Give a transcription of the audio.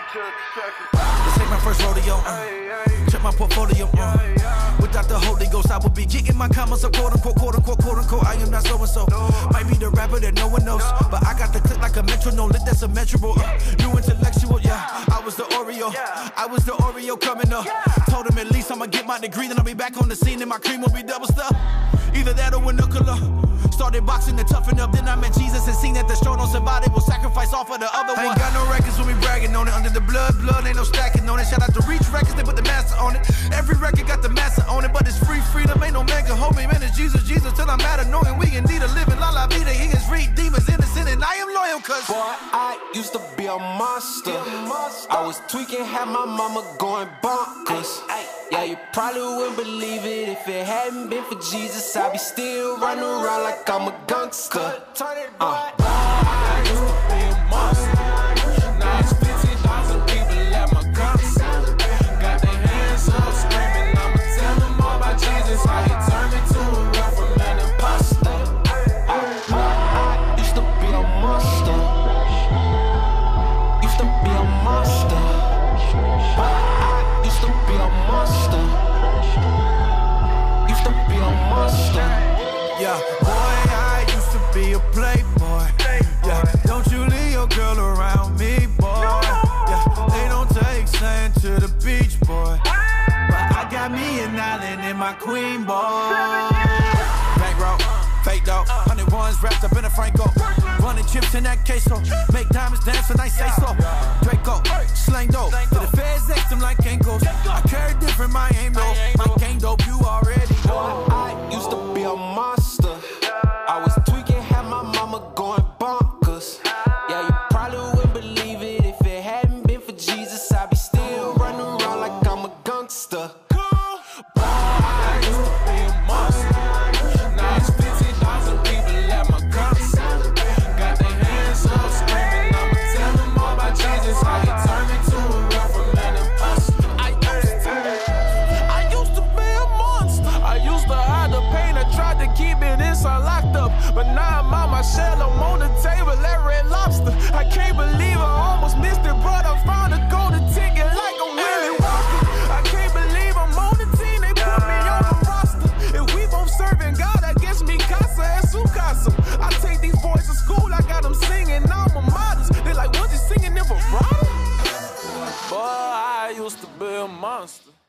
This ain't my first rodeo, check my portfolio, Without the Holy Ghost, I would be getting my commas up, quote unquote, quote unquote, quote unquote. I am not so and so. Might be the rapper that no one knows, but I got the click like a metronome, lit that's immeasurable. New intellectual, yeah. I was the Oreo coming up. Told him at least I'ma get my degree, then I'll be back on the scene and my cream will be double stuffed. Either that or Winookular. Started boxing to toughen up, then I met Jesus and seen that the strong don't survive, they will sacrifice all for the other one. I ain't got no records when we bragging on it. Under the blood, ain't no stacking on it. Shout out to Reach Records, they put the master on it. Every record got the master on it, but it's free freedom, ain't no man can hold me. Man, it's Jesus, till I'm mad annoying. We in need of living, la la vida, he is read demons innocent, and I am loyal, cause boy, I used to be a monster. I was tweaking, had my mama going bonkers. Yeah, you probably wouldn't believe it if it hadn't been for Jesus. I'd be still running around like I'm a gangster. I used to be a monster. Now it's 50,000 people at my concert. Got their hands up screaming, I'ma tell them all about Jesus. How he turned me to a real from an imposter. I used to be a monster. Used to be a monster. I used to be a monster. Used to be a monster. yeah, boy, I used to be a playboy. Yeah, don't you leave your girl around me, boy. Yeah, they don't take sand to the beach, boy. But I got me an island in my queen, boy. Bankroll, fake dough, 101s wrapped up in a Franco. Running chips in that queso, make diamonds dance when I say so. Draco, slang dope, to the feds next them like ankles. I carry different, my aim though. My gang dope, you already know. I used to be a monster. I was tweaking, had my mama going bonkers. Yeah, you probably wouldn't believe it if it hadn't been for Jesus. I'd be still running around like I'm a gangster. I used to be a monster. Now it's 50,000 people at my concert. Got their hands up screaming, I'ma tell them all about Jesus. How he turned me to a real from an imposter. I used to be a monster. I used to hide the pain, I tried to keep it inside locked up. But now I'm on my shell, I'm on the table at Red Lobster. I can't believe I almost missed it, but I found a golden ticket like I'm Willie Walker. I can't believe I'm on the team, they put me on the roster. If we both serving God, I guess me casa and su casa. I take these boys to school, I got them singing alma maters. They like, was you singing in vibrato? Boy, I used to be a monster.